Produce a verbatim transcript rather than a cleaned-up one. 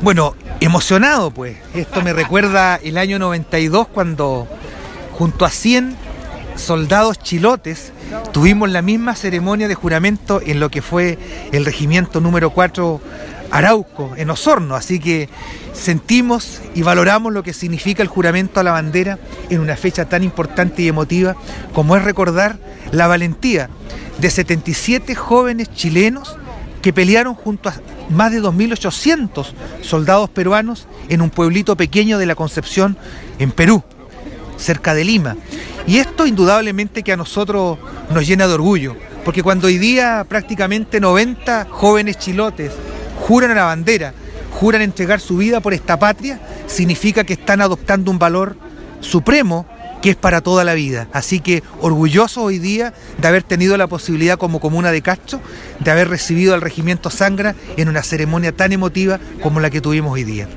Bueno, emocionado pues. Esto me recuerda el año noventa y dos cuando junto a cien soldados chilotes tuvimos la misma ceremonia de juramento en lo que fue el regimiento número cuatro Arauco, en Osorno. Así que sentimos y valoramos lo que significa el juramento a la bandera en una fecha tan importante y emotiva como es recordar la valentía de setenta y siete jóvenes chilenos que pelearon junto a más de dos mil ochocientos soldados peruanos en un pueblito pequeño de la Concepción, en Perú, cerca de Lima. Y esto indudablemente que a nosotros nos llena de orgullo, porque cuando hoy día prácticamente noventa jóvenes chilotes juran a la bandera, juran entregar su vida por esta patria, significa que están adoptando un valor supremo que es para toda la vida. Así que orgulloso hoy día de haber tenido la posibilidad como comuna de Castro de haber recibido al Regimiento Sangra en una ceremonia tan emotiva como la que tuvimos hoy día.